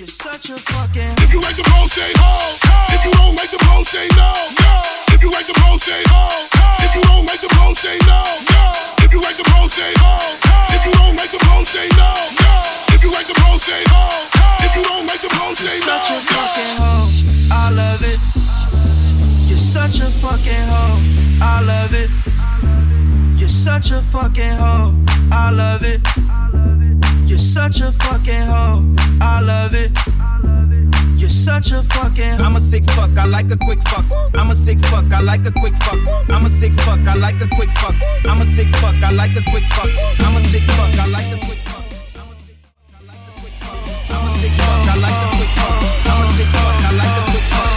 You're such a fucking. If you like the hoe, say ho. If you don't like the hoe, say no. If you like the hoe, say ho. If you don't like the hoe, say no. If you like the hoe, say ho. If you don't like the hoe, say no. If you like the hoe, say ho. If you don't like the hoe, say no. You're such a fucking hoe. I love it. You're such a fucking hoe. I love it. You're such a fucking hoe. I love it. You're such a fucking hoe. I love it. You're such a fucking. I'm a sick fuck, I like a quick fuck. I'm a sick fuck, I like a quick fuck. I'm a sick fuck, I like a quick fuck. I'm a sick fuck, I like a quick fuck. I'm a sick fuck, I like a quick fuck. I'm a sick fuck, I like a quick fuck. I'm a sick fuck, I like a quick fuck.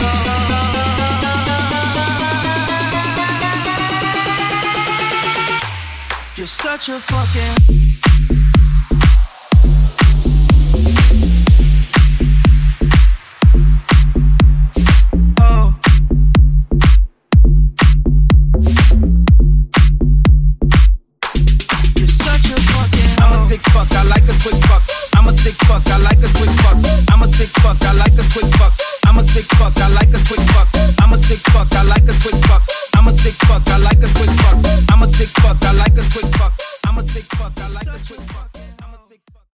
You're such a fucking. Sick fuck, I like a quick fuck. I'm a sick fuck, I like a quick fuck. I'm a sick fuck, I like a quick fuck. I'm a sick fuck, I like a quick fuck. I'm a sick fuck, I like a quick fuck.